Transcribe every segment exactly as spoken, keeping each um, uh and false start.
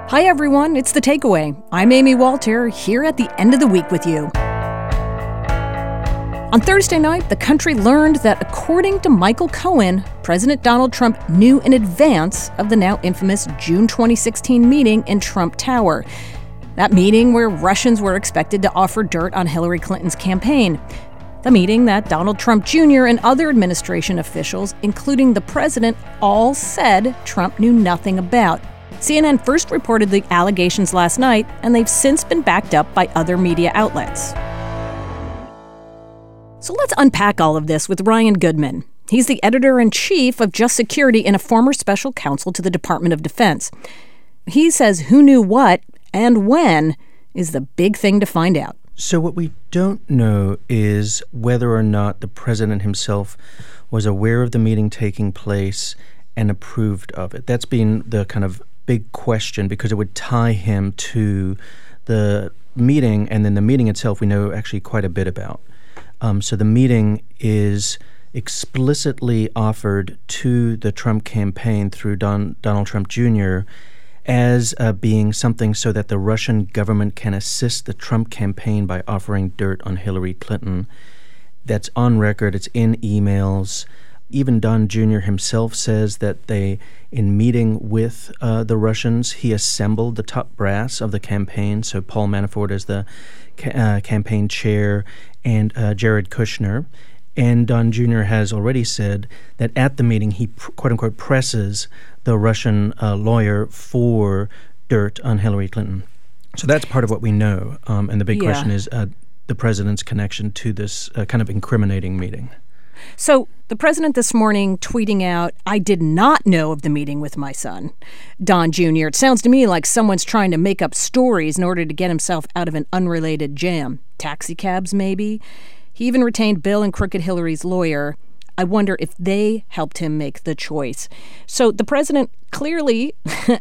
Hi, everyone. It's The Takeaway. I'm Amy Walter, here at the end of the week with you. On Thursday night, the country learned that, according to Michael Cohen, President Donald Trump knew in advance of the now infamous June twenty sixteen meeting in Trump Tower. That meeting where Russians were expected to offer dirt on Hillary Clinton's campaign. The meeting that Donald Trump Junior and other administration officials, including the president, all said Trump knew nothing about. C N N first reported the allegations last night, and they've since been backed up by other media outlets. So let's unpack all of this with Ryan Goodman. He's the editor-in-chief of Just Security and a former special counsel to the Department of Defense. He says who knew what and when is the big thing to find out. So what we don't know is whether or not the president himself was aware of the meeting taking place and approved of it. That's been the kind of big question, because it would tie him to the meeting, and then the meeting itself we know actually quite a bit about. Um, so the meeting is explicitly offered to the Trump campaign through Don, Donald Trump Junior as uh, being something so that the Russian government can assist the Trump campaign by offering dirt on Hillary Clinton. That's on record. It's in emails. Even Don Junior himself says that they, in meeting with uh, the Russians, he assembled the top brass of the campaign. So Paul Manafort as the ca- uh, campaign chair and uh, Jared Kushner. And Don Junior has already said that at the meeting he, pr- quote-unquote, presses the Russian uh, lawyer for dirt on Hillary Clinton. So that's part of what we know. Um, and the big yeah. question is uh, the president's connection to this uh, kind of incriminating meeting. So the president this morning tweeting out, "I did not know of the meeting with my son, Don Junior" It sounds to me like someone's trying to make up stories in order to get himself out of an unrelated jam. Taxi cabs, maybe? He even retained Bill and Crooked Hillary's lawyer. I wonder if they helped him make the choice. So the president clearly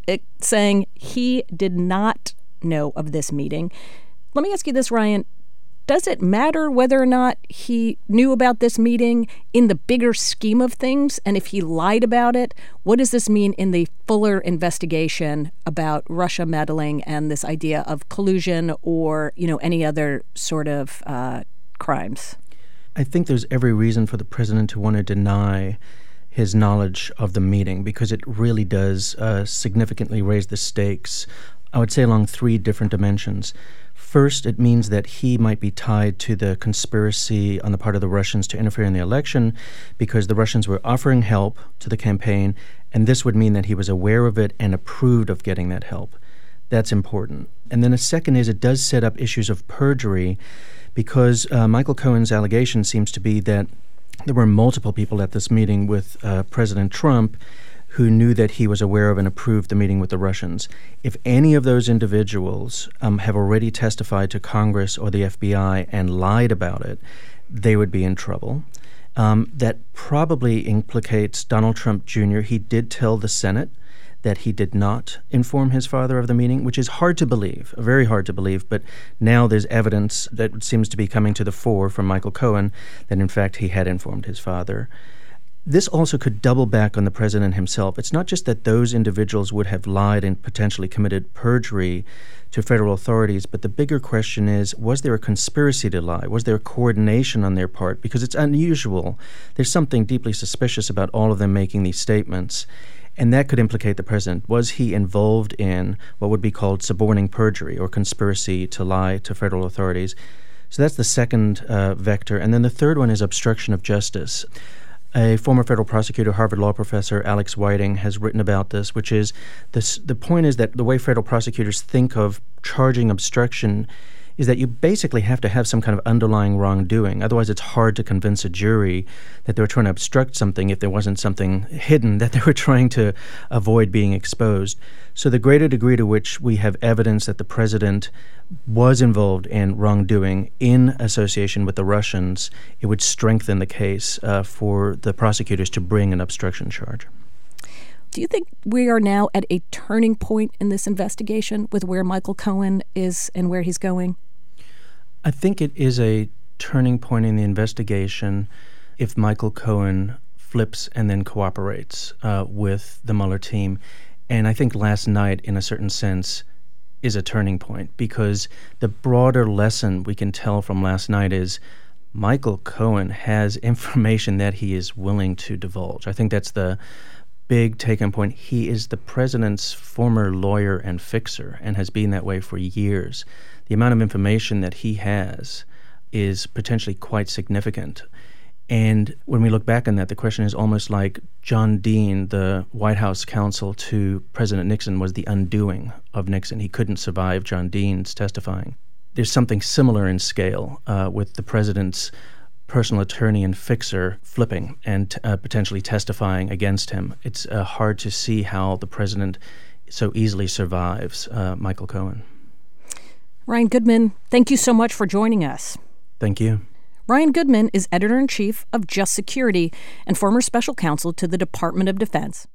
saying he did not know of this meeting. Let me ask you this, Ryan. Does it matter whether or not he knew about this meeting in the bigger scheme of things? And if he lied about it, what does this mean in the fuller investigation about Russia meddling and this idea of collusion or, you know, any other sort of uh, crimes? I think there's every reason for the president to want to deny his knowledge of the meeting, because it really does uh, significantly raise the stakes, I would say, along three different dimensions. First, it means that he might be tied to the conspiracy on the part of the Russians to interfere in the election, because the Russians were offering help to the campaign, and this would mean that he was aware of it and approved of getting that help. That's important. And then a second is it does set up issues of perjury, because uh, Michael Cohen's allegation seems to be that there were multiple people at this meeting with uh, President Trump who knew that he was aware of and approved the meeting with the Russians. If any of those individuals um, have already testified to Congress or the F B I and lied about it, they would be in trouble. Um, that probably implicates Donald Trump Junior He did tell the Senate that he did not inform his father of the meeting, which is hard to believe, very hard to believe. But now there's evidence that seems to be coming to the fore from Michael Cohen that, in fact, he had informed his father. This also could double back on the president himself. It's not just that those individuals would have lied and potentially committed perjury to federal authorities, but the bigger question is, was there a conspiracy to lie? Was there a coordination on their part? Because it's unusual. There's something deeply suspicious about all of them making these statements, and that could implicate the president. Was he involved in what would be called suborning perjury or conspiracy to lie to federal authorities? So that's the second uh, vector. And then the third one is obstruction of justice. A former federal prosecutor, Harvard Law professor Alex Whiting, has written about this, which is this, the point is that the way federal prosecutors think of charging obstruction is that you basically have to have some kind of underlying wrongdoing. Otherwise, it's hard to convince a jury that they were trying to obstruct something if there wasn't something hidden that they were trying to avoid being exposed. So the greater degree to which we have evidence that the president was involved in wrongdoing in association with the Russians, it would strengthen the case uh, for the prosecutors to bring an obstruction charge. Do you think we are now at a turning point in this investigation with where Michael Cohen is and where he's going? I think it is a turning point in the investigation if Michael Cohen flips and then cooperates uh, with the Mueller team. And I think last night, in a certain sense, is a turning point, because the broader lesson we can tell from last night is Michael Cohen has information that he is willing to divulge. I think that's the big take-home point. He is the president's former lawyer and fixer and has been that way for years. The amount of information that he has is potentially quite significant. And when we look back on that, the question is almost like John Dean, the White House counsel to President Nixon, was the undoing of Nixon. He couldn't survive John Dean's testifying. There's something similar in scale uh, with the president's personal attorney and fixer flipping and uh, potentially testifying against him. It's uh, hard to see how the president so easily survives uh, Michael Cohen. Ryan Goodman, thank you so much for joining us. Thank you. Ryan Goodman is editor-in-chief of Just Security and former special counsel to the Department of Defense.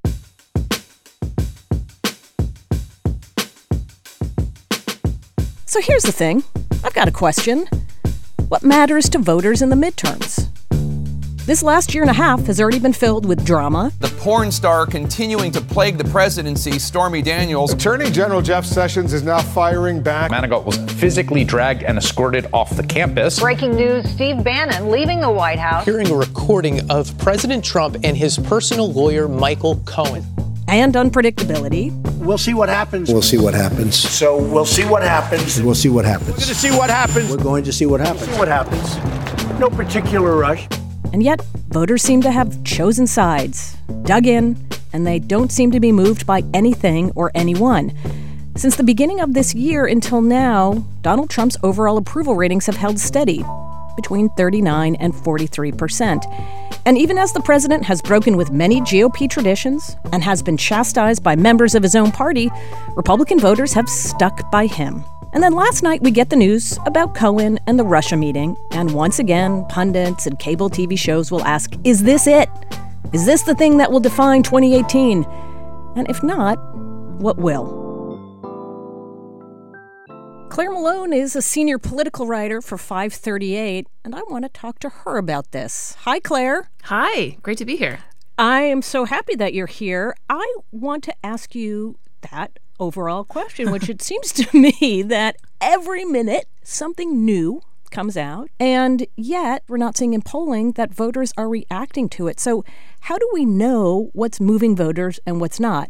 So here's the thing. I've got a question. What matters to voters in the midterms? This last year and a half has already been filled with drama. The porn star continuing to plague the presidency, Stormy Daniels. Attorney General Jeff Sessions is now firing back. Manigault was physically dragged and escorted off the campus. Breaking news, Steve Bannon leaving the White House. Hearing a recording of President Trump and his personal lawyer, Michael Cohen. And unpredictability. We'll see what happens. We'll see what happens. So we'll see what happens. We'll see what happens. We're going to see what happens. We're going to see what happens. See what happens. No particular rush. And yet, voters seem to have chosen sides, dug in, and they don't seem to be moved by anything or anyone. Since the beginning of this year until now, Donald Trump's overall approval ratings have held steady, between thirty-nine and forty-three percent. And even as the president has broken with many G O P traditions and has been chastised by members of his own party, Republican voters have stuck by him. And then last night we get the news about Cohen and the Russia meeting, and once again, pundits and cable T V shows will ask, is this it? Is this the thing that will define twenty eighteen? And if not, what will? Claire Malone is a senior political writer for five thirty-eight, and I want to talk to her about this. Hi, Claire. Hi, great to be here. I am so happy that you're here. I want to ask you that overall question, which it seems to me that every minute something new comes out, and yet we're not seeing in polling that voters are reacting to it. So how do we know what's moving voters and what's not?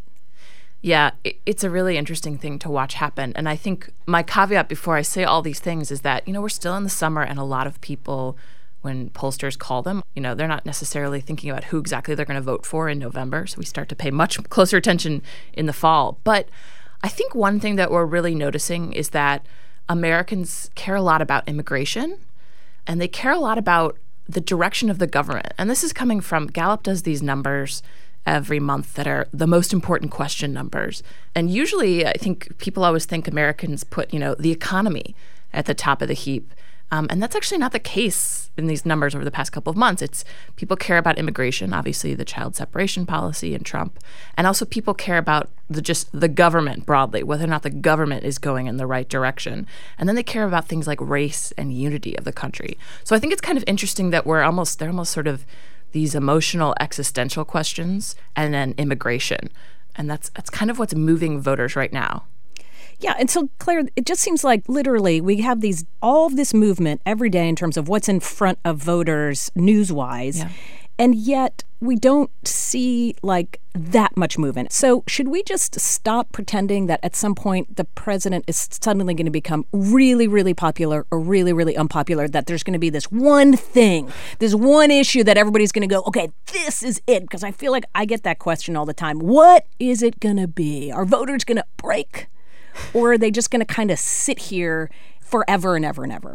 Yeah, it's a really interesting thing to watch happen. And I think my caveat before I say all these things is that, you know, we're still in the summer, and a lot of people, when pollsters call them, you know, they're not necessarily thinking about who exactly they're going to vote for in November. So we start to pay much closer attention in the fall. But I think one thing that we're really noticing is that Americans care a lot about immigration, and they care a lot about the direction of the government. And this is coming from, Gallup does these numbers every month that are the most important question numbers. And usually I think people always think Americans put, you know, the economy at the top of the heap. Um, and that's actually not the case in these numbers over the past couple of months. It's people care about immigration, obviously the child separation policy and Trump, and also people care about the just the government broadly, whether or not the government is going in the right direction. And then they care about things like race and unity of the country. So I think it's kind of interesting that we're almost they're almost sort of these emotional existential questions and then immigration. And that's that's kind of what's moving voters right now. Yeah, and so, Claire, it just seems like literally we have these all of this movement every day in terms of what's in front of voters news-wise, yeah. And yet we don't see, like, that much movement. So should we just stop pretending that at some point the president is suddenly going to become really, really popular or really, really unpopular, that there's going to be this one thing, this one issue that everybody's going to go, okay, this is it? Because I feel like I get that question all the time. What is it going to be? Are voters going to break? Or are they just going to kind of sit here forever and ever and ever?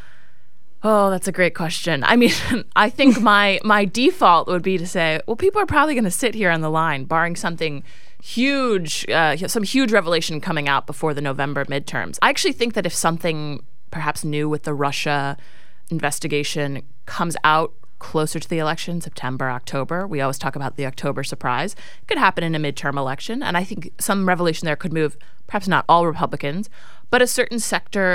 Oh, that's a great question. I mean, I think my my default would be to say, well, people are probably going to sit here on the line, barring something huge, uh, some huge revelation coming out before the November midterms. I actually think that if something perhaps new with the Russia investigation comes out closer to the election, September, October, we always talk about the October surprise, it could happen in a midterm election. And I think some revelation there could move perhaps not all Republicans, but a certain sector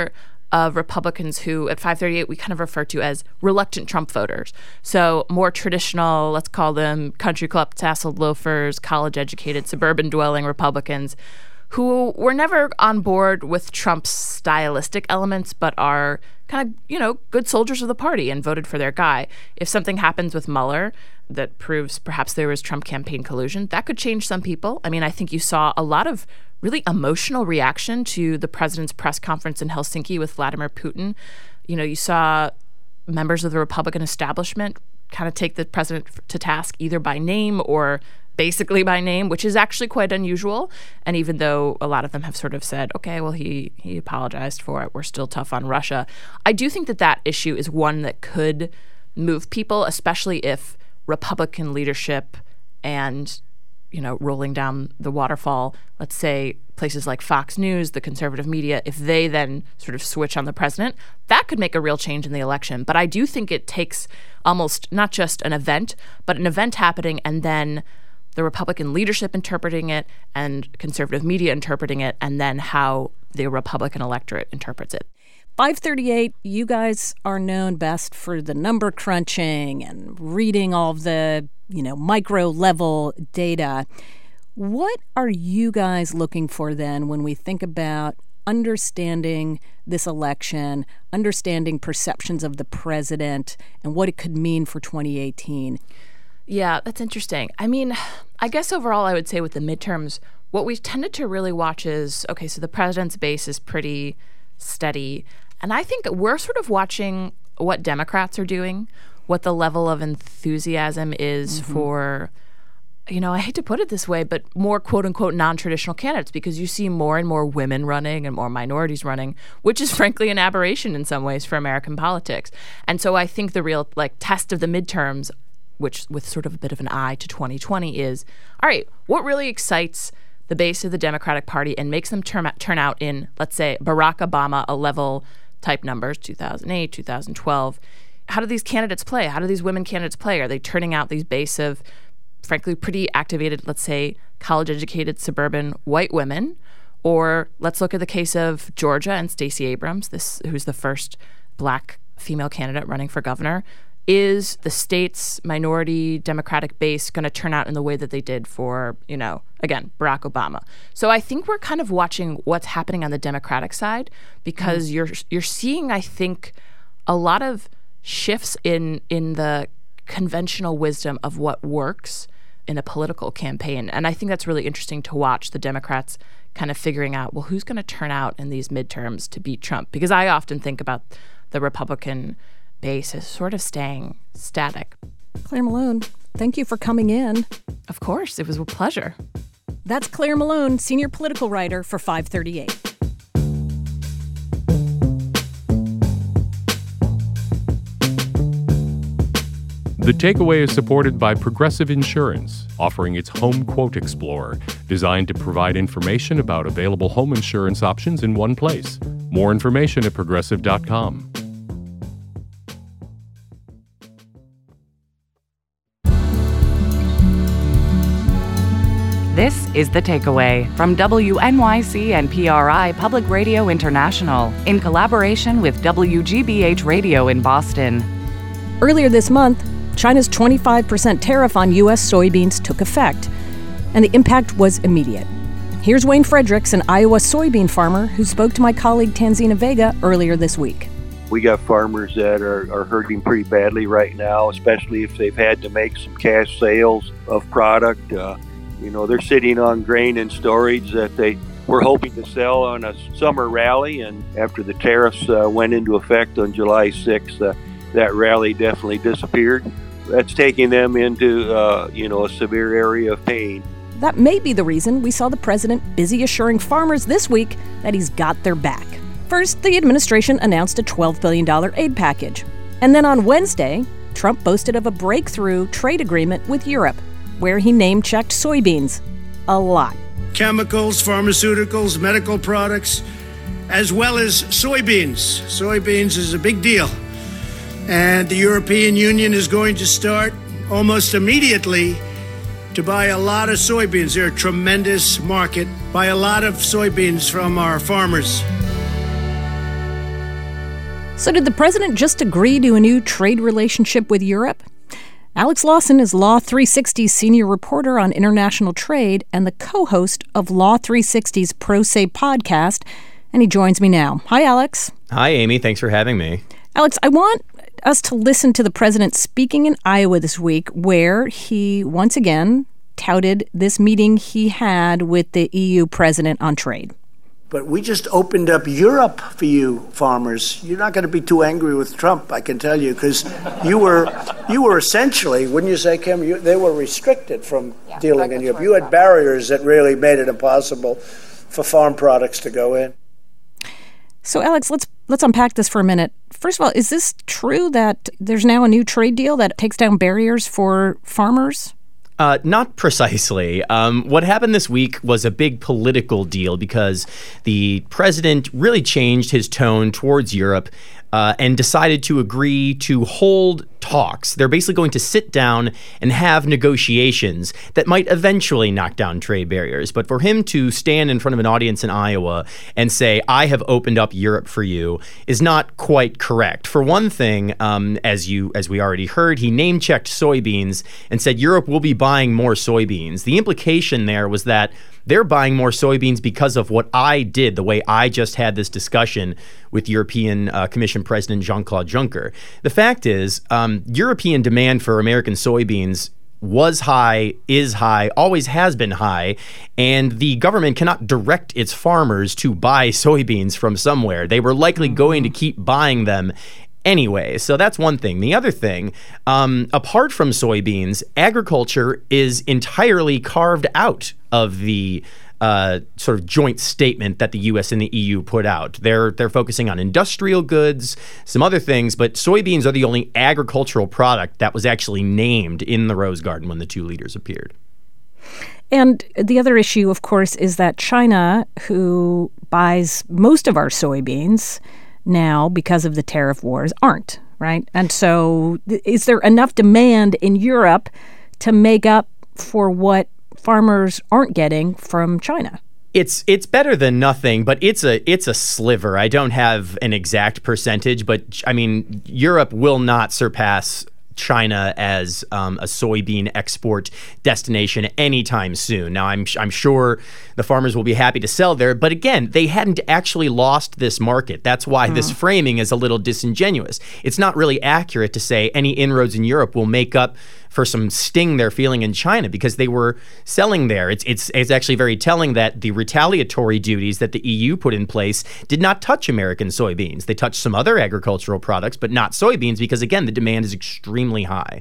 of Republicans who at five thirty-eight we kind of refer to as reluctant Trump voters. So more traditional, let's call them country club tasseled loafers, college-educated, suburban-dwelling Republicans who were never on board with Trump's stylistic elements but are kind of, you know, good soldiers of the party and voted for their guy. If something happens with Mueller that proves perhaps there was Trump campaign collusion, that could change some people. I mean, I think you saw a lot of really emotional reaction to the president's press conference in Helsinki with Vladimir Putin. You know, you saw members of the Republican establishment kind of take the president to task either by name or basically by name, which is actually quite unusual. And even though a lot of them have sort of said, okay, well, he he apologized for it, we're still tough on Russia, I do think that that issue is one that could move people, especially if Republican leadership and, you know, rolling down the waterfall, let's say places like Fox News, the conservative media, if they then sort of switch on the president, that could make a real change in the election. But I do think it takes almost not just an event, but an event happening and then the Republican leadership interpreting it and conservative media interpreting it, and then how the Republican electorate interprets it. five thirty-eight, you guys are known best for the number crunching and reading all of the, you know, micro level data. What are you guys looking for then when we think about understanding this election, understanding perceptions of the president and what it could mean for twenty eighteen? Yeah, that's interesting. I mean, I guess overall I would say with the midterms, what we've tended to really watch is, okay, so the president's base is pretty steady. And I think we're sort of watching what Democrats are doing, what the level of enthusiasm is mm-hmm. for, you know, I hate to put it this way, but more quote-unquote non-traditional candidates, because you see more and more women running and more minorities running, which is frankly an aberration in some ways for American politics. And so I think the real like test of the midterms, which with sort of a bit of an eye to twenty twenty, is, all right, what really excites the base of the Democratic Party and makes them turn, turn out in, let's say, Barack Obama, a level type numbers, two thousand eight, two thousand twelve. How do these candidates play? How do these women candidates play? Are they turning out these base of, frankly, pretty activated, let's say, college-educated suburban white women? Or let's look at the case of Georgia and Stacey Abrams, this who's the first black female candidate running for governor. Is the state's minority Democratic base going to turn out in the way that they did for, you know, again, Barack Obama? So I think we're kind of watching what's happening on the Democratic side because mm. you're you're seeing, I think, a lot of shifts in in the conventional wisdom of what works in a political campaign. And I think that's really interesting to watch the Democrats kind of figuring out, well, who's going to turn out in these midterms to beat Trump? Because I often think about the Republican base is sort of staying static. Claire Malone, thank you for coming in. Of course, it was a pleasure. That's Claire Malone, senior political writer for five thirty-eight. The Takeaway is supported by Progressive Insurance, offering its Home Quote Explorer, designed to provide information about available home insurance options in one place. More information at progressive dot com. This is The Takeaway from W N Y C and P R I Public Radio International in collaboration with W G B H Radio in Boston. Earlier this month, China's twenty-five percent tariff on U S soybeans took effect, and the impact was immediate. Here's Wayne Fredericks, an Iowa soybean farmer who spoke to my colleague Tanzina Vega earlier this week. We got farmers that are, are hurting pretty badly right now, especially if they've had to make some cash sales of product. Uh, You know, they're sitting on grain and storage that they were hoping to sell on a summer rally. And after the tariffs uh, went into effect on July sixth, uh, that rally definitely disappeared. That's taking them into, uh, you know, a severe area of pain. That may be the reason we saw the president busy assuring farmers this week that he's got their back. First, the administration announced a twelve billion dollars aid package. And then on Wednesday, Trump boasted of a breakthrough trade agreement with Europe, where he name-checked soybeans a lot. Chemicals, pharmaceuticals, medical products, as well as soybeans. Soybeans is a big deal. And the European Union is going to start almost immediately to buy a lot of soybeans. They're a tremendous market. Buy a lot of soybeans from our farmers. So did the president just agree to a new trade relationship with Europe? Alex Lawson is Law three sixty's senior reporter on international trade and the co-host of Law three sixty's Pro Se podcast, and he joins me now. Hi, Alex. Hi, Amy. Thanks for having me. Alex, I want us to listen to the president speaking in Iowa this week, where he once again touted this meeting he had with the E U president on trade. But we just opened up Europe for you farmers. You're not going to be too angry with Trump, I can tell you, because you were you were essentially, wouldn't you say, Kim, you, they were restricted from yeah, dealing in Europe. You had barriers that really made it impossible for farm products to go in. So, Alex, let's let's unpack this for a minute. First of all, is this true that there's now a new trade deal that takes down barriers for farmers? Uh, not precisely. Um, what happened this week was a big political deal because the president really changed his tone towards Europe uh, and decided to agree to hold talks. They're basically going to sit down and have negotiations that might eventually knock down trade barriers. But for him to stand in front of an audience in Iowa and say, I have opened up Europe for you, is not quite correct. For one thing, um, as you as we already heard, he name-checked soybeans and said Europe will be buying more soybeans. The implication there was that they're buying more soybeans because of what I did, the way I just had this discussion with European uh, Commission President Jean-Claude Juncker. The fact is, um, European demand for American soybeans was high, is high, always has been high, and the government cannot direct its farmers to buy soybeans from somewhere. They were likely going to keep buying them anyway. So that's one thing. The other thing, um, apart from soybeans, agriculture is entirely carved out of the uh, sort of joint statement that the U S and the E U put out. They're they're focusing on industrial goods, some other things, but soybeans are the only agricultural product that was actually named in the Rose Garden when the two leaders appeared. And the other issue, of course, is that China, who buys most of our soybeans now because of the tariff wars, aren't, right? And so is there enough demand in Europe to make up for what farmers aren't getting from China? It's it's better than nothing, but it's a it's a sliver. I don't have an exact percentage, but I mean, Europe will not surpass China as um, a soybean export destination anytime soon. Now, I'm I'm sure the farmers will be happy to sell there, but again, they hadn't actually lost this market. That's why mm. this framing is a little disingenuous. It's not really accurate to say any inroads in Europe will make up for some sting they're feeling in China because they were selling there. It's it's it's actually very telling that the retaliatory duties that the E U put in place did not touch American soybeans. They touched some other agricultural products, but not soybeans because, again, the demand is extremely high.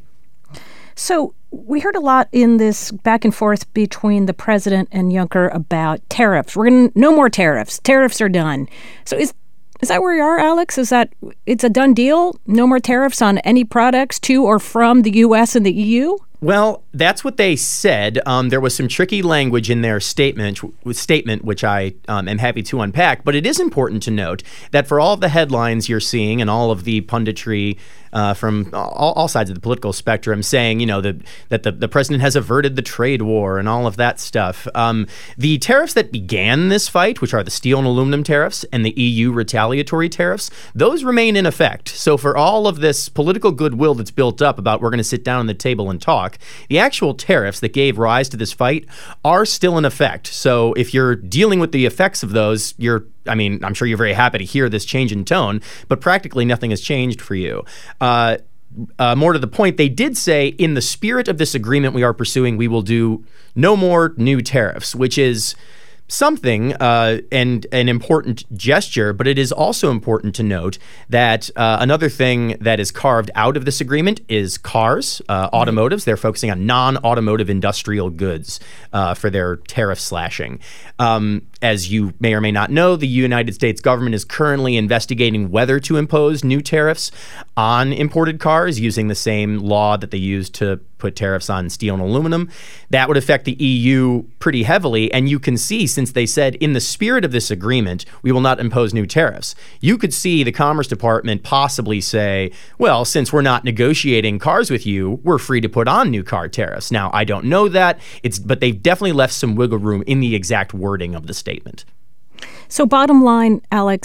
So we heard a lot in this back and forth between the president and Juncker about tariffs. We're going to no more tariffs. Tariffs are done. So is Is that where you are, Alex? Is that it's a done deal? No more tariffs on any products to or from the U S and the E U? Well, that's what they said. Um, there was some tricky language in their statement, statement which I um, am happy to unpack. But it is important to note that for all of the headlines you're seeing and all of the punditry uh, from all, all sides of the political spectrum saying, you know, the, that the, the president has averted the trade war and all of that stuff, um, the tariffs that began this fight, which are the steel and aluminum tariffs and the E U retaliatory tariffs, those remain in effect. So for all of this political goodwill that's built up about we're going to sit down on the table and talk, the actual tariffs that gave rise to this fight are still in effect. So if you're dealing with the effects of those, you're, I mean, I'm sure you're very happy to hear this change in tone, but practically nothing has changed for you. Uh, uh, more to the point, they did say, in the spirit of this agreement we are pursuing, we will do no more new tariffs, which is something uh, and an important gesture, but it is also important to note that uh, another thing that is carved out of this agreement is cars, uh, automotives. They're focusing on non-automotive industrial goods uh, for their tariff slashing. Um, as you may or may not know, the United States government is currently investigating whether to impose new tariffs on imported cars using the same law that they used to put tariffs on steel and aluminum. That would affect the E U pretty heavily. And you can see, since they said in the spirit of this agreement, we will not impose new tariffs, you could see the Commerce Department possibly say, well, since we're not negotiating cars with you, we're free to put on new car tariffs. Now, I don't know that, it's but they've definitely left some wiggle room in the exact wording of the statement. So bottom line, Alex,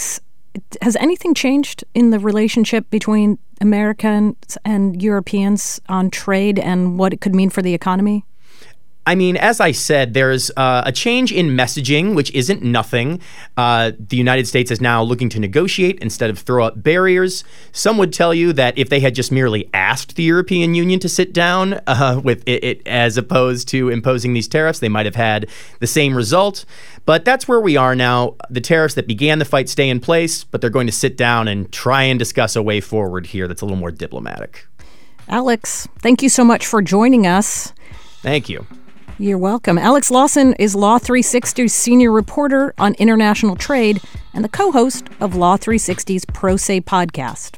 Has anything changed in the relationship between Americans and Europeans on trade and what it could mean for the economy? I mean, as I said, there's uh, a change in messaging, which isn't nothing. Uh, the United States is now looking to negotiate instead of throw up barriers. Some would tell you that if they had just merely asked the European Union to sit down uh, with it, it as opposed to imposing these tariffs, they might have had the same result. But that's where we are now. The tariffs that began the fight stay in place, but they're going to sit down and try and discuss a way forward here that's a little more diplomatic. Alex, thank you so much for joining us. Thank you. You're welcome. Alex Lawson is Law three sixty's senior reporter on international trade and the co-host of Law three sixty's Pro Se podcast.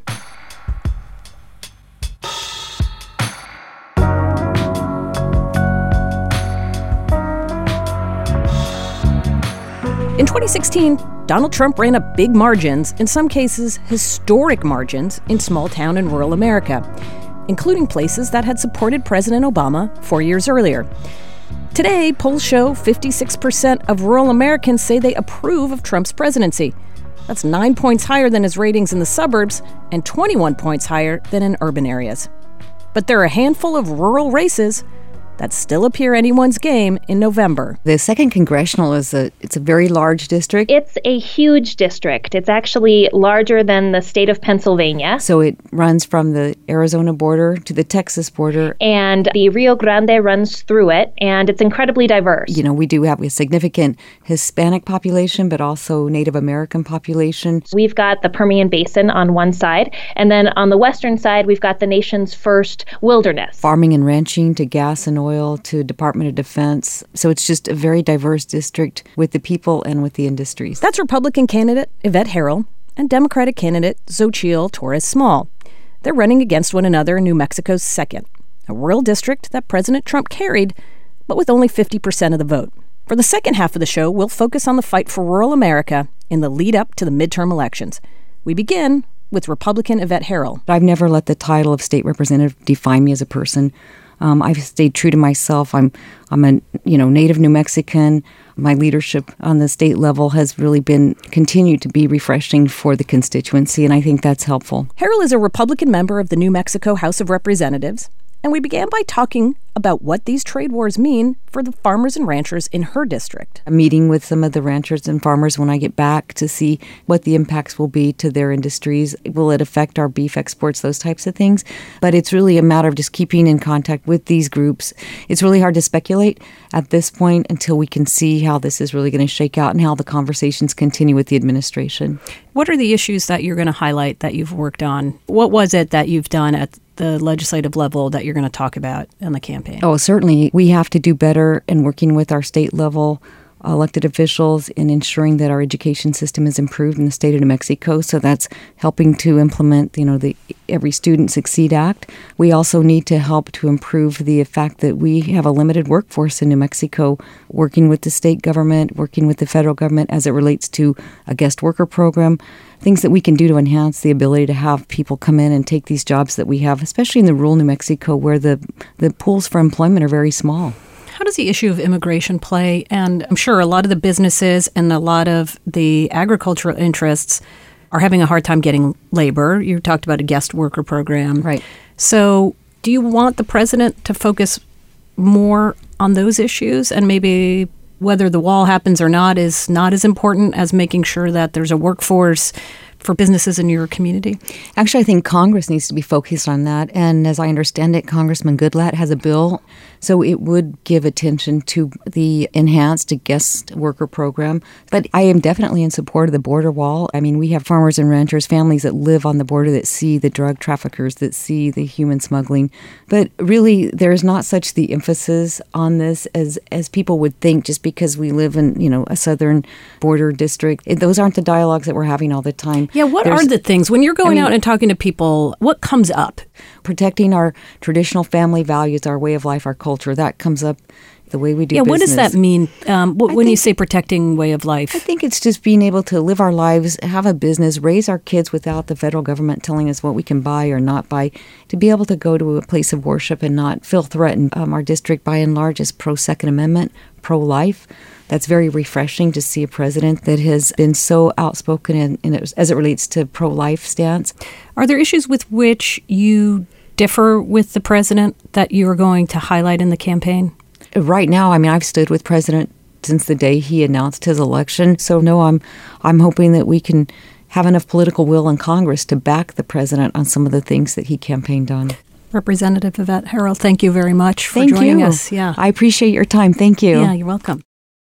In twenty sixteen, Donald Trump ran up big margins, in some cases historic margins, in small-town and rural America, including places that had supported President Obama four years earlier. Today, polls show fifty-six percent of rural Americans say they approve of Trump's presidency. That's nine points higher than his ratings in the suburbs and twenty-one points higher than in urban areas. But there are a handful of rural races that still appear anyone's game in November. The second congressional is a it's a very large district. It's a huge district. It's actually larger than the state of Pennsylvania. So it runs from the Arizona border to the Texas border. And the Rio Grande runs through it, and it's incredibly diverse. You know, we do have a significant Hispanic population, but also Native American population. We've got the Permian Basin on one side, and then on the western side, we've got the nation's first wilderness. Farming and ranching to gas and oil to Department of Defense. So it's just a very diverse district with the people and with the industries. That's Republican candidate Yvette Herrell and Democratic candidate Xochitl Torres Small. They're running against one another in New Mexico's second, a rural district that President Trump carried, but with only fifty percent of the vote. For the second half of the show, we'll focus on the fight for rural America in the lead up to the midterm elections. We begin with Republican Yvette Herrell. I've never let the title of state representative define me as a person. Um, I've stayed true to myself. I'm I'm a you know native New Mexican. My leadership on the state level has really been continued to be refreshing for the constituency, and I think that's helpful. Herrell is a Republican member of the New Mexico House of Representatives, and we began by talking about what these trade wars mean for the farmers and ranchers in her district. I'm meeting with some of the ranchers and farmers when I get back to see what the impacts will be to their industries. Will it affect our beef exports, those types of things? But it's really a matter of just keeping in contact with these groups. It's really hard to speculate at this point until we can see how this is really going to shake out and how the conversations continue with the administration. What are the issues that you're going to highlight that you've worked on? What was it that you've done at the legislative level that you're going to talk about in the campaign? Oh, certainly. We have to do better in working with our state level elected officials in ensuring that our education system is improved in the state of New Mexico. So that's helping to implement, you know, the Every Student Succeed Act. We also need to help to improve the fact that we have a limited workforce in New Mexico, working with the state government, working with the federal government as it relates to a guest worker program, things that we can do to enhance the ability to have people come in and take these jobs that we have, especially in the rural New Mexico where the, the pools for employment are very small. How does the issue of immigration play? And I'm sure a lot of the businesses and a lot of the agricultural interests are having a hard time getting labor. You talked about a guest worker program. Right. So do you want the president to focus more on those issues, and maybe whether the wall happens or not is not as important as making sure that there's a workforce for businesses in your community? Actually, I think Congress needs to be focused on that. And as I understand it, Congressman Goodlatte has a bill. So it would give attention to the enhanced guest worker program. But I am definitely in support of the border wall. I mean, we have farmers and ranchers, families that live on the border that see the drug traffickers, that see the human smuggling. But really, there is not such the emphasis on this as, as people would think just because we live in, you know, a southern border district. It, those aren't the dialogues that we're having all the time. Yeah, what There's, are the things? When you're going I mean, out and talking to people, what comes up? Protecting our traditional family values, our way of life, our culture, that comes up the way we do yeah, business. what does that mean um, when think, you say protecting way of life? I think it's just being able to live our lives, have a business, raise our kids without the federal government telling us what we can buy or not buy, to be able to go to a place of worship and not feel threatened. Um, our district, by and large, is pro-Second Amendment, pro-life. That's very refreshing to see a president that has been so outspoken in, in it, as it relates to pro-life stance. Are there issues with which you differ with the president that you are going to highlight in the campaign? Right now, I mean, I've stood with President since the day he announced his election. So, no, I'm I'm hoping that we can have enough political will in Congress to back the president on some of the things that he campaigned on. Representative Yvette Herrell, thank you very much for thank joining you. us. Yeah, I appreciate your time. Thank you. Yeah, you're welcome.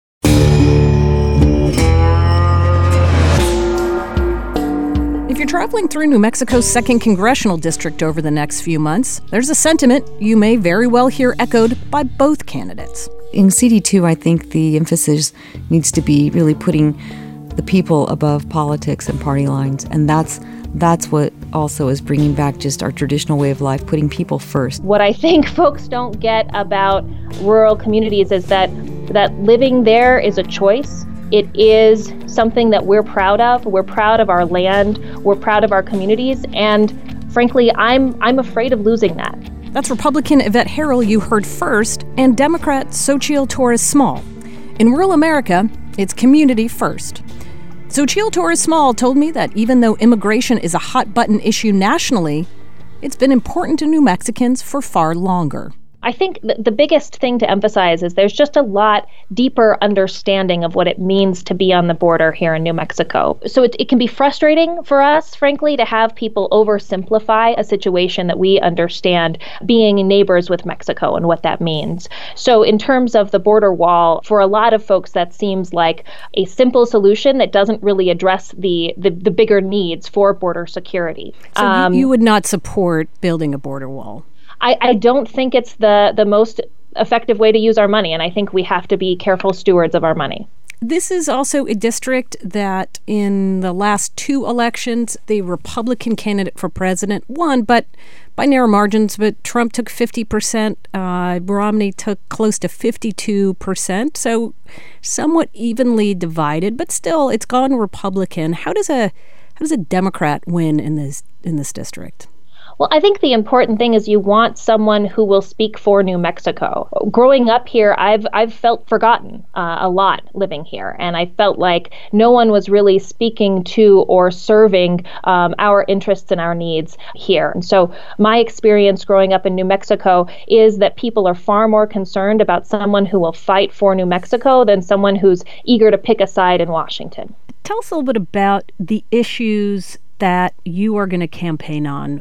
If you're traveling through New Mexico's second congressional district over the next few months, there's a sentiment you may very well hear echoed by both candidates. In C D two, I think the emphasis needs to be really putting the people above politics and party lines, and that's that's what also is bringing back just our traditional way of life, putting people first. What I think folks don't get about rural communities is that that living there is a choice. It is something that we're proud of. We're proud of our land. We're proud of our communities. And frankly, I'm I'm afraid of losing that. That's Republican Yvette Herrell you heard first, and Democrat Xochitl Torres Small. In rural America, it's community first. Xochitl Torres Small told me that even though immigration is a hot-button issue nationally, it's been important to New Mexicans for far longer. I think th- the biggest thing to emphasize is there's just a lot deeper understanding of what it means to be on the border here in New Mexico. So it, it can be frustrating for us, frankly, to have people oversimplify a situation that we understand being neighbors with Mexico and what that means. So in terms of the border wall, for a lot of folks, that seems like a simple solution that doesn't really address the, the, the bigger needs for border security. So um, you, you would not support building a border wall? I, I don't think it's the, the most effective way to use our money, and I think we have to be careful stewards of our money. This is also a district that in the last two elections, the Republican candidate for president won, but by narrow margins. But Trump took fifty percent, uh, Romney took close to fifty-two percent, so somewhat evenly divided, but still it's gone Republican. How does a how does a Democrat win in this in this district? Well, I think the important thing is you want someone who will speak for New Mexico. Growing up here, I've I've felt forgotten uh, a lot living here, and I felt like no one was really speaking to or serving um, our interests and our needs here. And so my experience growing up in New Mexico is that people are far more concerned about someone who will fight for New Mexico than someone who's eager to pick a side in Washington. Tell us a little bit about the issues that you are going to campaign on.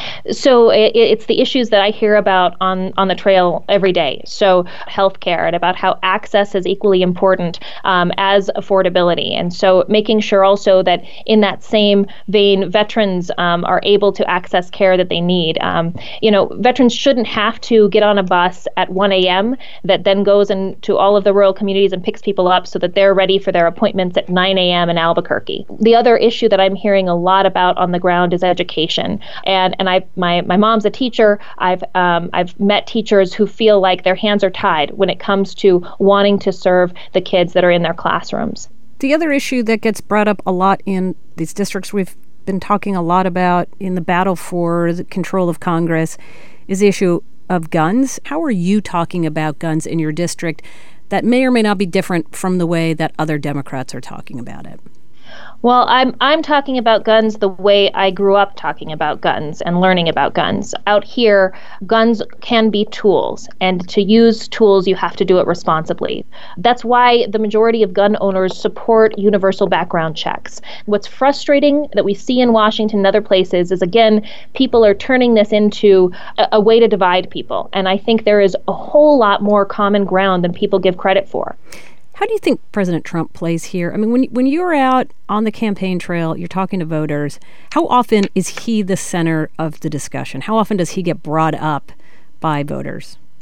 So it, it's the issues that I hear about on, on the trail every day. So healthcare, and about how access is equally important um, as affordability. And so making sure also that in that same vein, veterans um, are able to access care that they need. Um, you know, veterans shouldn't have to get on a bus at one a.m. that then goes into all of the rural communities and picks people up so that they're ready for their appointments at nine a.m. in Albuquerque. The other issue that I'm hearing a lot about on the ground is education. And, and I my my mom's a teacher. I've um, I've met teachers who feel like their hands are tied when it comes to wanting to serve the kids that are in their classrooms. The other issue that gets brought up a lot in these districts we've been talking a lot about in the battle for the control of Congress is the issue of guns. How are you talking about guns in your district that may or may not be different from the way that other Democrats are talking about it? Well, I'm I'm talking about guns the way I grew up talking about guns and learning about guns. Out here, guns can be tools, and to use tools, you have to do it responsibly. That's why the majority of gun owners support universal background checks. What's frustrating that we see in Washington and other places is, again, people are turning this into a, a way to divide people. And I think there is a whole lot more common ground than people give credit for. How do you think President Trump plays here? I mean, when when you're out on the campaign trail, you're talking to voters, how often is he the center of the discussion? How often does he get brought up by voters?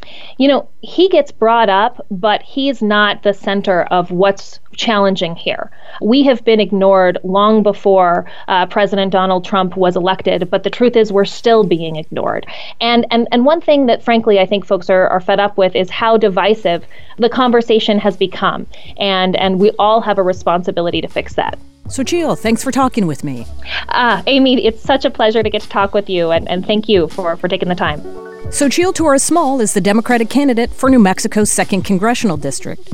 You know, he gets brought up, but he's not the center of what's challenging here. We have been ignored long before uh, President Donald Trump was elected, but the truth is we're still being ignored. And and and one thing that, frankly, I think folks are, are fed up with is how divisive the conversation has become. And, and we all have a responsibility to fix that. Xochitl, thanks for talking with me. Uh, Amy, it's such a pleasure to get to talk with you, and, and thank you for, for taking the time. Xochitl Torres Small is the Democratic candidate for New Mexico's second Congressional District.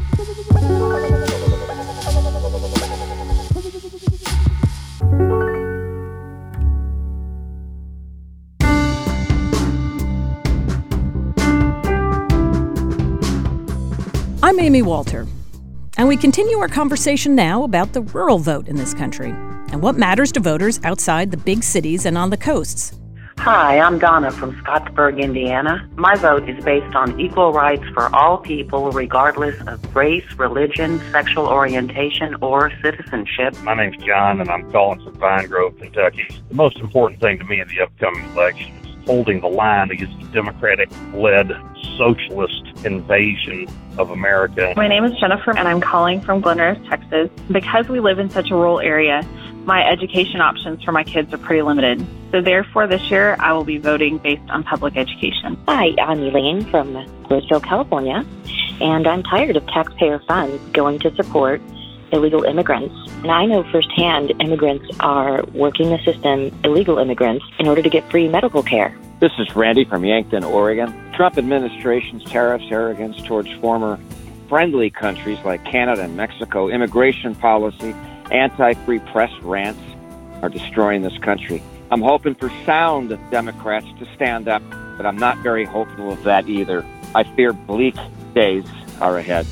I'm Amy Walter, and we continue our conversation now about the rural vote in this country and what matters to voters outside the big cities and on the coasts. Hi, I'm Donna from Scottsburg, Indiana. My vote is based on equal rights for all people, regardless of race, religion, sexual orientation, or citizenship. My name's John, and I'm calling from Pine Grove, Kentucky. The most important thing to me in the upcoming election is holding the line against the Democratic-led socialist invasion of America. My name is Jennifer, and I'm calling from Glen Rose, Texas. Because we live in such a rural area, my education options for my kids are pretty limited. So therefore, this year, I will be voting based on public education. Hi, I'm Elaine from Roseville, California, and I'm tired of taxpayer funds going to support illegal immigrants. And I know firsthand immigrants are working the system, illegal immigrants, in order to get free medical care. This is Randy from Yankton, Oregon. Trump administration's tariffs, arrogance towards former friendly countries like Canada and Mexico, immigration policy, anti-free press rants are destroying this country. I'm hoping for sound Democrats to stand up, but I'm not very hopeful of that either. I fear bleak days are ahead.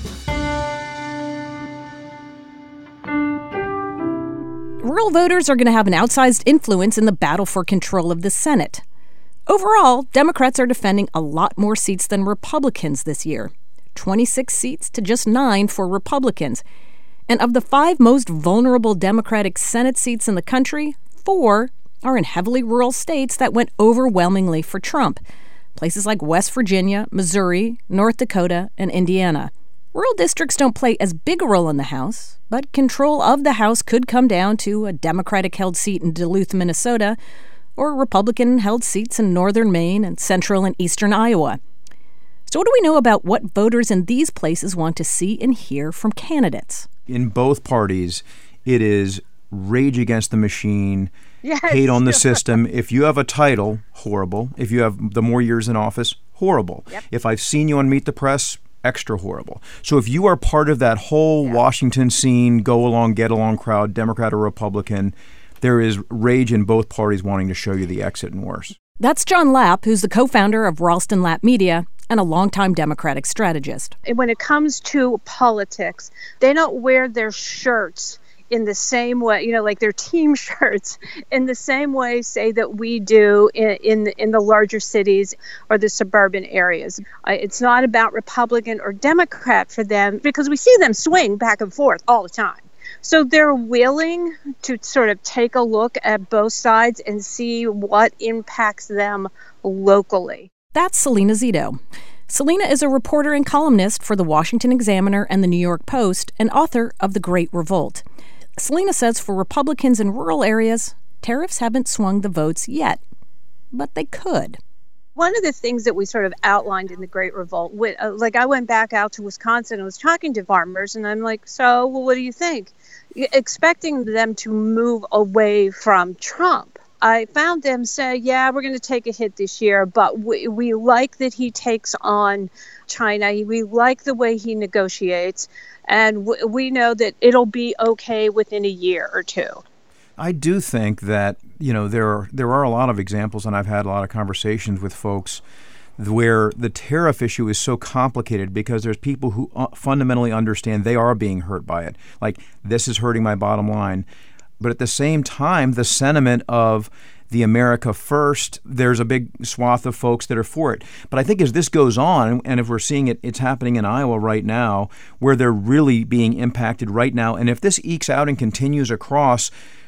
Rural voters are going to have an outsized influence in the battle for control of the Senate. Overall, Democrats are defending a lot more seats than Republicans this year. twenty-six seats to just nine for Republicans. And of the five most vulnerable Democratic Senate seats in the country, four are in heavily rural states that went overwhelmingly for Trump. Places like West Virginia, Missouri, North Dakota, and Indiana. Rural districts don't play as big a role in the House, but control of the House could come down to a Democratic-held seat in Duluth, Minnesota, or Republican-held seats in northern Maine and central and eastern Iowa. So what do we know about what voters in these places want to see and hear from candidates? In both parties, it is rage against the machine, yes. hate on the system. If you have a title, horrible. If you have the more years in office, horrible. Yep. If I've seen you on Meet the Press, extra horrible. So if you are part of that whole yeah. Washington scene, go along, get along crowd, Democrat or Republican, there is rage in both parties wanting to show you the exit and worse. That's John Lapp, who's the co-founder of Ralston Lapp Media and a longtime Democratic strategist. When it comes to politics, they don't wear their shirts in the same way, you know, like their team shirts, in the same way, say, that we do in in, in the larger cities or the suburban areas. Uh, it's not about Republican or Democrat for them, because we see them swing back and forth all the time. So they're willing to sort of take a look at both sides and see what impacts them locally. That's Selena Zito. Selena is a reporter and columnist for the Washington Examiner and the New York Post, and author of The Great Revolt. Selena says for Republicans in rural areas, tariffs haven't swung the votes yet, but they could. One of the things that we sort of outlined in The Great Revolt, like I went back out to Wisconsin and was talking to farmers, and I'm like, so, well, what do you think? Expecting them to move away from Trump. I found them say, yeah, we're going to take a hit this year, but we, we like that he takes on China. We like the way he negotiates, and w- we know that it'll be okay within a year or two. I do think that, you know, there are, there are a lot of examples, and I've had a lot of conversations with folks where the tariff issue is so complicated because there's people who uh, fundamentally understand they are being hurt by it. Like, this is hurting my bottom line. But at the same time, the sentiment of the America First, there's a big swath of folks that are for it. But I think as this goes on, and if we're seeing it, it's happening in Iowa right now, where they're really being impacted right now. And if this ekes out and continues across,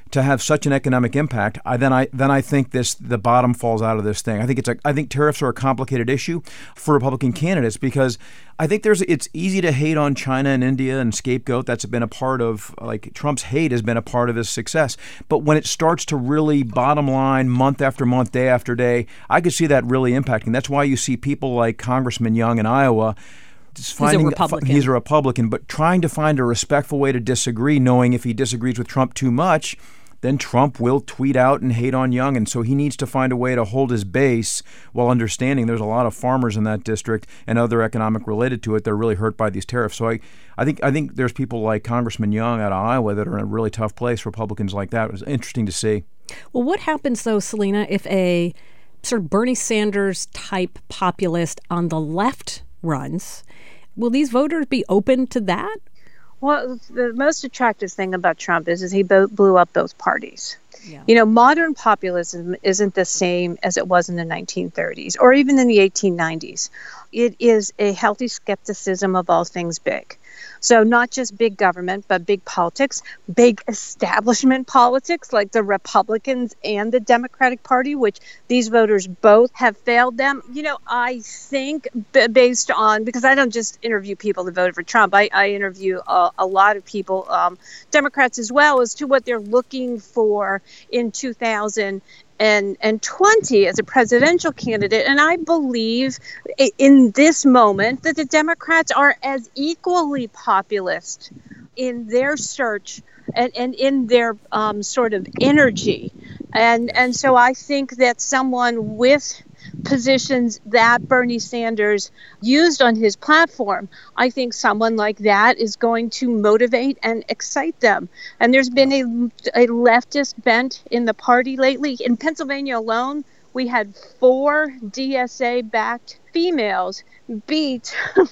to have such an economic impact, I, then I then I think this the bottom falls out of this thing. I think it's a, I think tariffs are a complicated issue for Republican candidates because I think there's it's easy to hate on China and India and scapegoat. That's been a part of like Trump's hate has been a part of his success. But when it starts to really bottom line month after month, day after day, I could see that really impacting. That's why you see people like Congressman Young in Iowa. Finding, he's a Republican. He's a Republican, but trying to find a respectful way to disagree, knowing if he disagrees with Trump too much, then Trump will tweet out and hate on Young. And so he needs to find a way to hold his base while understanding there's a lot of farmers in that district and other economic related to it that are really hurt by these tariffs. So I, I think I think there's people like Congressman Young out of Iowa that are in a really tough place, Republicans like that. It was interesting to see. Well, what happens, though, Selena, if a sort of Bernie Sanders type populist on the left runs? Will these voters be open to that? Well, the most attractive thing about Trump is, is he bo- blew up those parties. Yeah. You know, modern populism isn't the same as it was in the nineteen thirties or even in the eighteen nineties. It is a healthy skepticism of all things big. So not just big government, but big politics, big establishment politics like the Republicans and the Democratic Party, which these voters both have failed them. You know, I think b- based on, because I don't just interview people that voted for Trump, I, I interview a, a lot of people, um, Democrats as well, as to what they're looking for in two thousand and and twenty as a presidential candidate. And I believe in this moment that the Democrats are as equally populist in their search and, and in their um, sort of energy. And and so I think that someone with positions that Bernie Sanders used on his platform, I think someone like that is going to motivate and excite them. And there's been a, a leftist bent in the party lately. In Pennsylvania alone, we had four D S A-backed females beat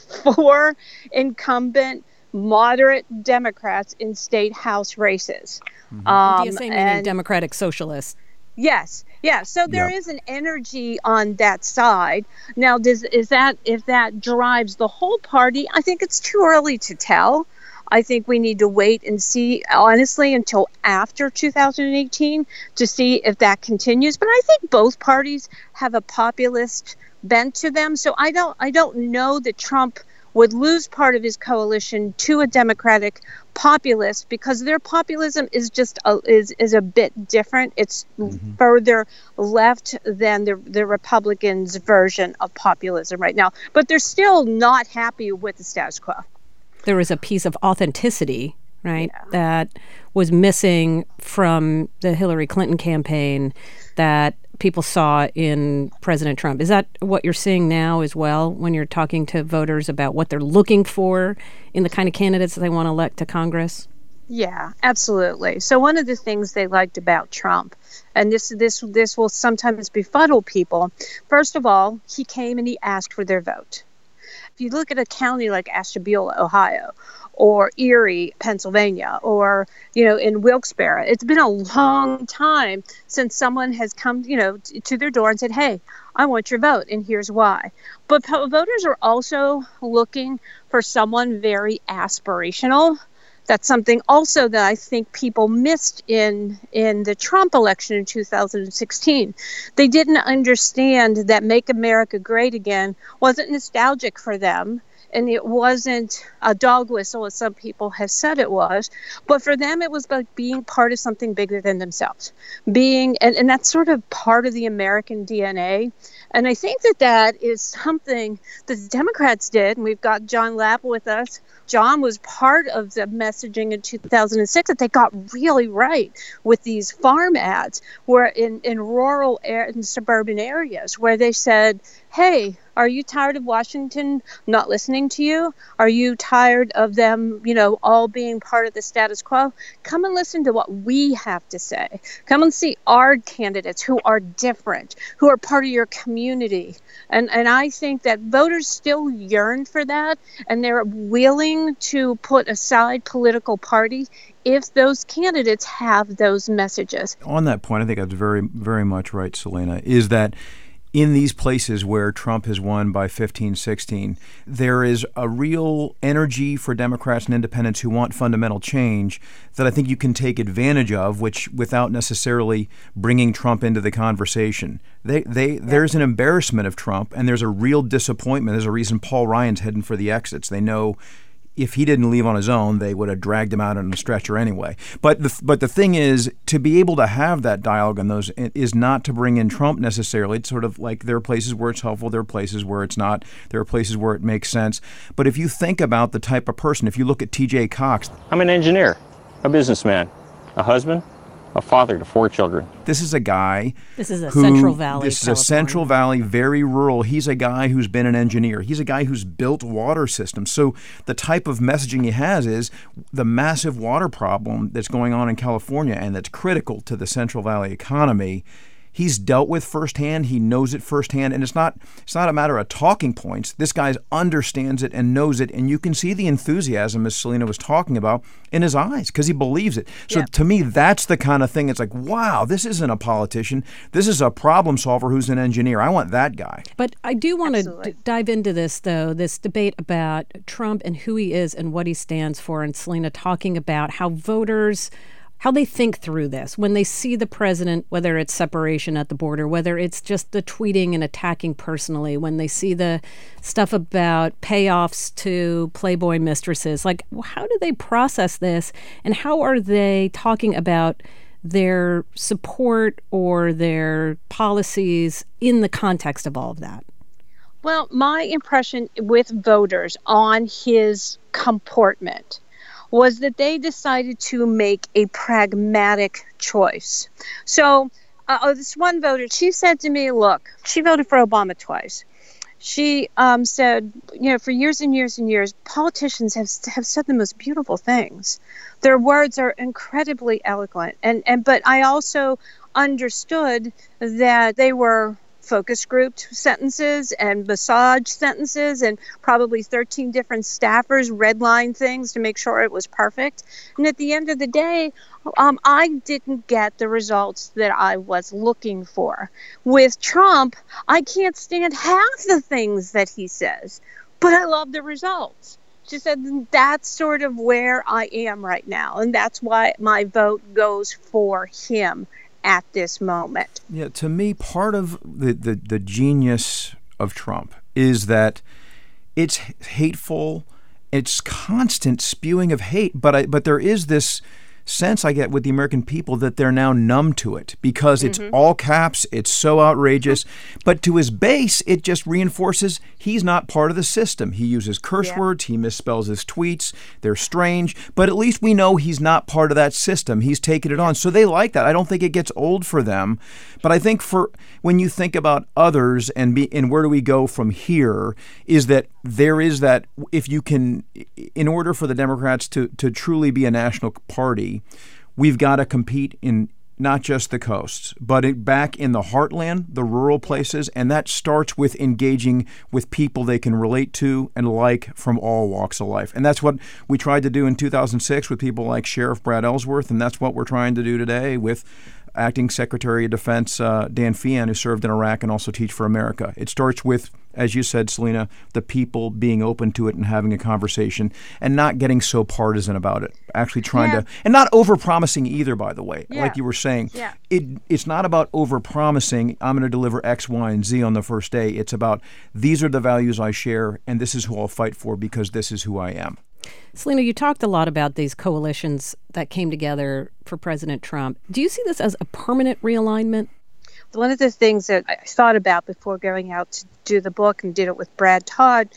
four incumbent moderate Democrats in state house races. Mm-hmm. Um, D S A meaning and, Democratic Socialists. Yes, yes. So there Yep. is an energy on that side. Now, does is that if that drives the whole party? I think it's too early to tell. I think we need to wait and see, honestly, until after two thousand eighteen to see if that continues. But I think both parties have a populist bent to them. So I don't, I don't know that Trump would lose part of his coalition to a Democratic populist because their populism is just a, is is a bit different. It's mm-hmm. further left than the the Republicans' version of populism right now. But they're still not happy with the status quo. There was a piece of authenticity, right, yeah. that was missing from the Hillary Clinton campaign that people saw in President Trump. Is that what you're seeing now as well when you're talking to voters about what they're looking for in the kind of candidates that they want to elect to Congress? Yeah, absolutely. So one of the things they liked about Trump, and this this this will sometimes befuddle people, first of all, he came and he asked for their vote. If you look at a county like Ashtabula, Ohio, or Erie, Pennsylvania, or, you know, in Wilkes-Barre, it's been a long time since someone has come, you know, t- to their door and said, hey, I want your vote, and here's why. But po- voters are also looking for someone very aspirational. That's something also that I think people missed in in the Trump election in two thousand sixteen. They didn't understand that Make America Great Again wasn't nostalgic for them. And it wasn't a dog whistle, as some people have said it was. But for them, it was like being part of something bigger than themselves. Being, and, and that's sort of part of the American D N A. And I think that that is something that the Democrats did. And we've got John Lapp with us. John was part of the messaging in two thousand six that they got really right with these farm ads where in, in rural and suburban areas where they said, hey, are you tired of Washington not listening to you? Are you tired of them, you know, all being part of the status quo? Come and listen to what we have to say. Come and see our candidates who are different, who are part of your community. And and I think that voters still yearn for that, and they're willing to put aside political party if those candidates have those messages. On that point, I think that's very, very much right, Selena, is that in these places where Trump has won by fifteen, sixteen, there is a real energy for Democrats and independents who want fundamental change that I think you can take advantage of, which without necessarily bringing Trump into the conversation. They, they, yeah. There's an embarrassment of Trump, and there's a real disappointment. There's a reason Paul Ryan's heading for the exits. They know if he didn't leave on his own, they would have dragged him out on a stretcher anyway. But the, but the thing is, to be able to have that dialogue on those is not to bring in Trump necessarily. It's sort of like there are places where it's helpful, there are places where it's not, there are places where it makes sense. But if you think about the type of person, if you look at T J Cox. I'm an engineer, a businessman, a husband, a father to four children. This is a guy This is a who, Central Valley, This California. is a Central Valley, very rural. He's a guy who's been an engineer. He's a guy who's built water systems. So the type of messaging he has is the massive water problem that's going on in California and that's critical to the Central Valley economy. He's dealt with firsthand. He knows it firsthand, and it's not it's not a matter of talking points. This guy understands it and knows it, and you can see the enthusiasm, as Selena was talking about, in his eyes because he believes it. So yeah. to me, that's the kind of thing. It's like, wow, this isn't a politician. This is a problem solver who's an engineer. I want that guy. But I do want to d- dive into this, though, this debate about Trump and who he is and what he stands for, and Selena talking about how voters how they think through this when they see the president, whether it's separation at the border, whether it's just the tweeting and attacking personally, when they see the stuff about payoffs to Playboy mistresses. Like, how do they process this, and how are they talking about their support or their policies in the context of all of that? Well, my impression with voters on his comportment was that they decided to make a pragmatic choice. So uh, this one voter, she said to me, look, she voted for Obama twice. She um, said, you know, for years and years and years, politicians have have said the most beautiful things. Their words are incredibly eloquent. And, and but I also understood that they were focus grouped sentences and massage sentences, and probably thirteen different staffers redlined things to make sure it was perfect. And at the end of the day, um, I didn't get the results that I was looking for. With Trump, I can't stand half the things that he says, but I love the results. She said that's sort of where I am right now, and that's why my vote goes for him at this moment. Yeah, to me, part of the, the, the genius of Trump is that it's hateful, it's constant spewing of hate, but I, but there is this sense I get with the American people that they're now numb to it because it's mm-hmm. all caps, it's so outrageous. But to his base, it just reinforces he's not part of the system. He uses curse yeah. words, he misspells his tweets, they're strange, but at least we know he's not part of that system. He's taken it on. So they like that. I don't think it gets old for them. But I think for when you think about others and be and where do we go from here, is that there is that if you can, in order for the Democrats to, to truly be a national party, we've got to compete in not just the coasts, but it, back in the heartland, the rural places, and that starts with engaging with people they can relate to and like from all walks of life. And that's what we tried to do in two thousand six with people like Sheriff Brad Ellsworth, and that's what we're trying to do today with Acting Secretary of Defense uh, Dan Feehan, who served in Iraq and also Teach for America. It starts with, as you said, Selena, the people being open to it and having a conversation and not getting so partisan about it. Actually trying yeah. to, and not over-promising either, by the way. Yeah. Like you were saying, yeah. it it's not about over-promising, I'm going to deliver X, Y, and Z on the first day. It's about, these are the values I share, and this is who I'll fight for because this is who I am. Selena, you talked a lot about these coalitions that came together for President Trump. Do you see this as a permanent realignment? One of the things that I thought about before going out to do the book and did it with Brad Todd,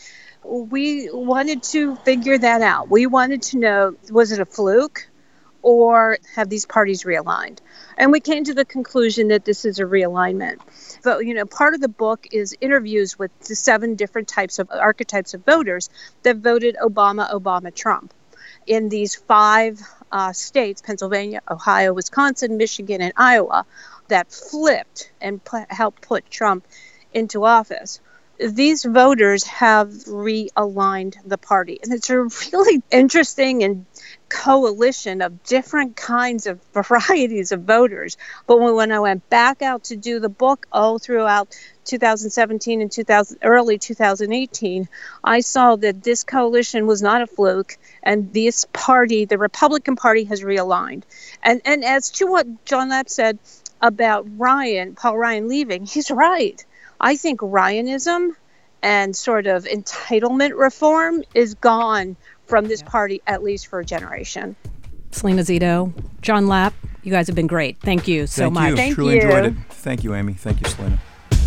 we wanted to figure that out. We wanted to know, was it a fluke or have these parties realigned? And we came to the conclusion that this is a realignment. But, you know, part of the book is interviews with the seven different types of archetypes of voters that voted Obama, Obama, Trump in these five uh, states, Pennsylvania, Ohio, Wisconsin, Michigan, and Iowa, that flipped and put, helped put Trump into office. These voters have realigned the party. And it's a really interesting and coalition of different kinds of varieties of voters. But when, when I went back out to do the book all throughout two thousand seventeen and two thousand, early two thousand eighteen, I saw that this coalition was not a fluke, and this party, the Republican Party, has realigned. And and as to what John Lapp said about Ryan, Paul Ryan leaving, he's right. I think Ryanism and sort of entitlement reform is gone from this party, at least for a generation. Selena Zito, John Lapp, you guys have been great. Thank you so Thank much. You. Thank Truly you. enjoyed it. Thank you, Amy. Thank you, Selena.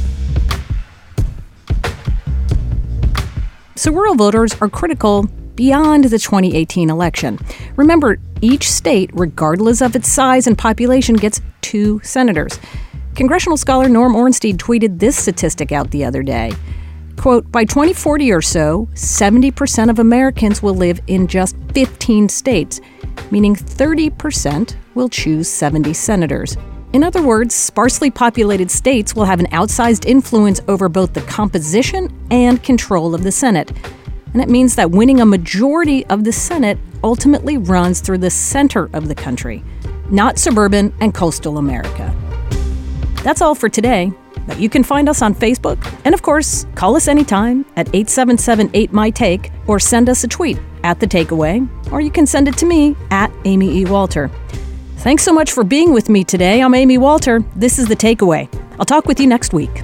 So rural voters are critical beyond the twenty eighteen election. Remember, each state, regardless of its size and population, gets two senators. Congressional scholar Norm Ornstein tweeted this statistic out the other day. Quote, by twenty forty or so, seventy percent of Americans will live in just fifteen states, meaning thirty percent will choose seventy senators. In other words, sparsely populated states will have an outsized influence over both the composition and control of the Senate. And it means that winning a majority of the Senate ultimately runs through the center of the country, not suburban and coastal America. That's all for today. But you can find us on Facebook, and of course, call us anytime at eight seven seven eight M Y Take, or send us a tweet at The Takeaway, or you can send it to me at Amy E. Walter. Thanks so much for being with me today. I'm Amy Walter. This is The Takeaway. I'll talk with you next week.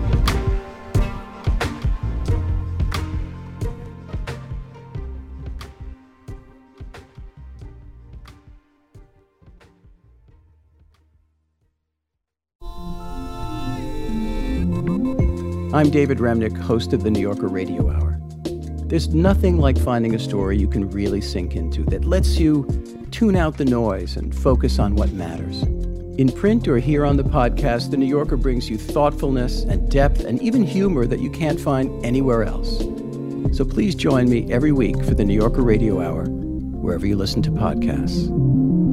I'm David Remnick, host of the New Yorker Radio Hour. There's nothing like finding a story you can really sink into that lets you tune out the noise and focus on what matters. In print or here on the podcast, the New Yorker brings you thoughtfulness and depth and even humor that you can't find anywhere else. So please join me every week for the New Yorker Radio Hour, wherever you listen to podcasts.